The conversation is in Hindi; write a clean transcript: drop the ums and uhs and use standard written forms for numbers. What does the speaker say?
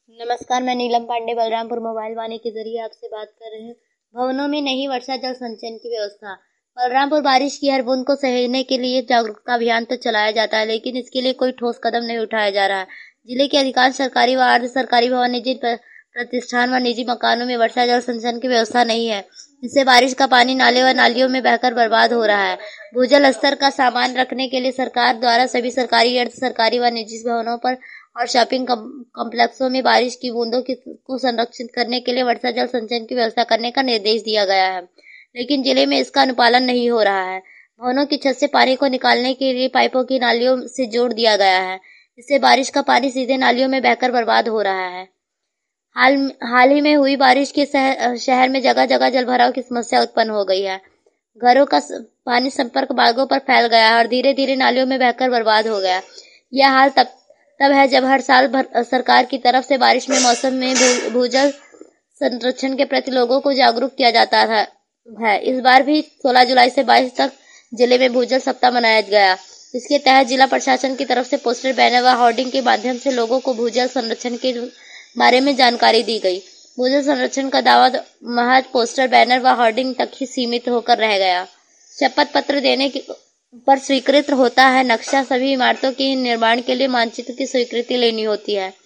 नमस्कार, मैं नीलम पांडे बलरामपुर मोबाइल वाणी के जरिए आपसे बात कर रहे हैं। भवनों में नहीं वर्षा जल संचयन की व्यवस्था। बलरामपुर बारिश की हर बूंद को सहेजने के लिए जागरूकता अभियान तो चलाया जाता है, लेकिन इसके लिए कोई ठोस कदम नहीं उठाया जा रहा है। जिले के अधिकांश सरकारी व अर्ध सरकारी भवन, निजी प्रतिष्ठान व निजी मकानों में वर्षा जल संचयन की व्यवस्था नहीं है। इससे बारिश का पानी नाले व नालियों में बहकर बर्बाद हो रहा है। भूजल स्तर का सामान रखने के लिए सरकार द्वारा सभी सरकारी, अर्ध सरकारी व निजी भवनों पर और शॉपिंग कॉम्प्लेक्सों में बारिश की बूंदों को संरक्षित करने के लिए वर्षा जल संचयन की व्यवस्था करने का निर्देश दिया गया है, लेकिन जिले में इसका अनुपालन नहीं हो रहा है। भवनों की छत से पानी को निकालने के लिए पाइपों की नालियों से जोड़ दिया गया है। इससे बारिश का पानी सीधे नालियों में बहकर बर्बाद हो रहा है। हाल ही में हुई बारिश के शहर में जगह जगह जलभराव की समस्या उत्पन्न हो गई है। घरों का पानी संपर्क मार्गों पर फैल गया है और धीरे धीरे नालियों में बहकर बर्बाद हो गया। यह हाल तब है जब हर साल सरकार की तरफ से बारिश में मौसम में भूजल संरक्षण के प्रति लोगों को जागरूक किया जाता है। इस बार भी 16 जुलाई से 22 तक जिले में भूजल सप्ताह मनाया गया। इसके तहत जिला प्रशासन की तरफ से पोस्टर, बैनर व होर्डिंग के माध्यम से लोगों को भूजल संरक्षण के बारे में जानकारी दी गई। भूजल संरक्षण का दावा महज पोस्टर, बैनर व होर्डिंग तक ही सीमित होकर रह गया। शपथ पत्र देने पर स्वीकृत होता है नक्शा। सभी इमारतों के निर्माण के लिए मानचित्र की स्वीकृति लेनी होती है।